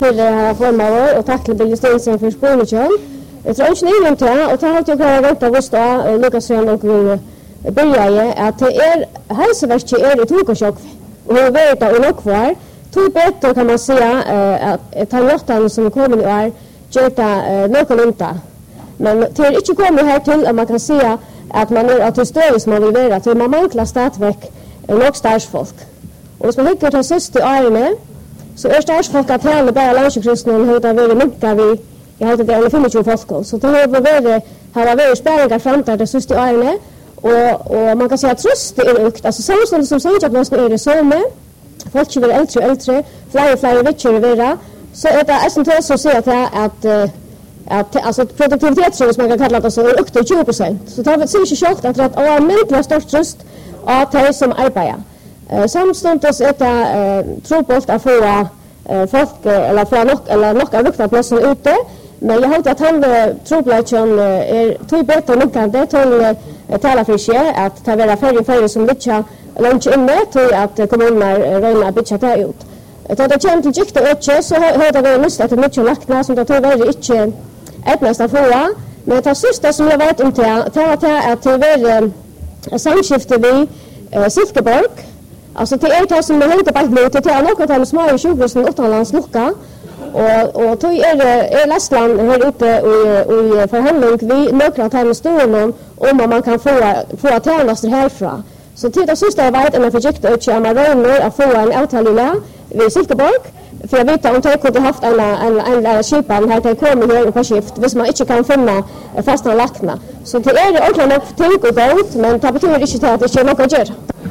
Till formar och tack till Billy Stensen för spårningen. Jag tror inte ni inte och tar alltid kvar vänta Gustav Lucas och vi börjar att det är hälsoverket är ett hukoshock och vi vet att nog kvar två bättre kan man säga att tanjortan som kommer nu är göta någonlunda. Men det är inte kommit här till att man kan säga att man är att stöd som man vill vara till man manglar stadsverk nog stadsfolk. Och så mycket att sist i arme så är stadsfolk att hela bara landskristna hur det vill minka vi jag hade det 25 folk så det har varit spärringar fram till det sist i arme och man kan säga att tröst är ökt alltså samtidigt som säger att man är det så med folk blir äldre fler richer vara så är det essentiellt så säga att alltså produktivitet som man kan kalla det så är ökt 20%. Så det har sig inte självt att det är mentalt stort tröst av de som arbetar. Samstundis är det tråkigt att få folk eller få nog av vuxna platser ute. Men jag hoppas att han tråkligheten är tog bättre nog kan det tala för sig att ta vara färre som lycka lunch inne till att kommunerna röna bitcha ta ut. Det kommer till gick det så hörde vi mest att mycket lackna som det tog väl inte ett nästa fråga. Men det sista som jag vet inte att det var samskifte vi Silkeborg. Alltså det är det som händer på mot det är något av små sjukhus som utomlands lucka och då är Lästland här ute och förhandling vi några timmar stående om man kan få tjänster härifrån. Så till det sista jag vet en projekt att jag menar att få en avtal vid Silkeborg för jag vet om jag kunde haft en skipan här till kommer här på skift hvis man inte kan finna fasta lackna. Så det är ordentligt nog tänk och gott men det betyder inte att det är något att göra.